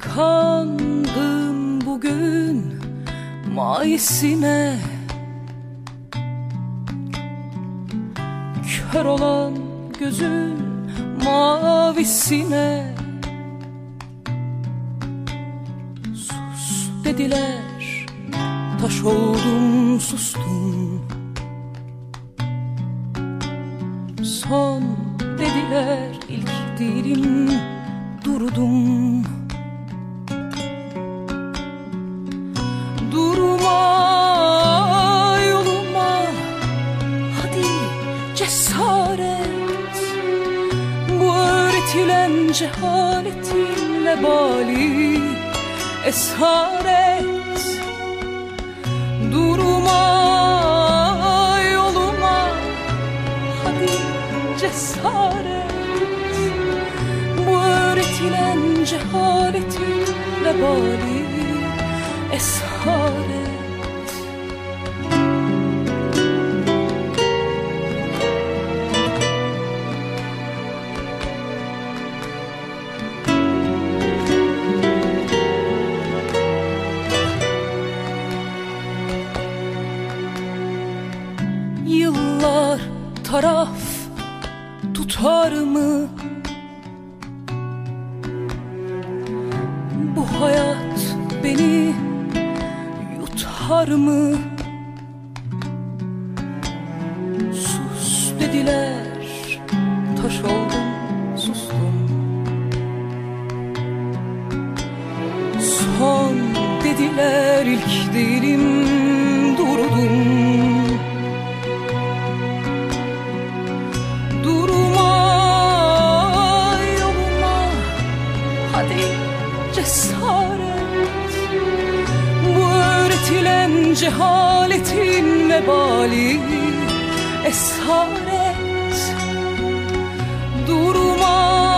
Kandım bugün maisine, kör olan gözün mavisine. Sus dediler, taş oldum sustum. Son dediler, ilk değilim durdum. Durma yoluma, hadi cesaret. Bu öğretilen cehaletin vebali esaret. Durma yoluma, hadi cesaret. Bu öğretilen cehaletin vebali esaret. Yıllar taraf tutar mı? Bu hayat beni yutar mı? Sus dediler, taş oldum sustum. Son dediler, ilk değilim durdum. Cesaret, bu öğretilen cehaletin vebali esaret. Durma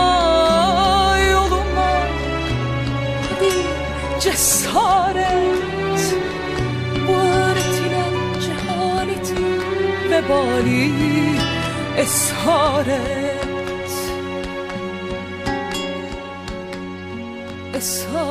yoluma, hadi cesaret. Bu öğretilen cehaletin vebali esaret. Esaret.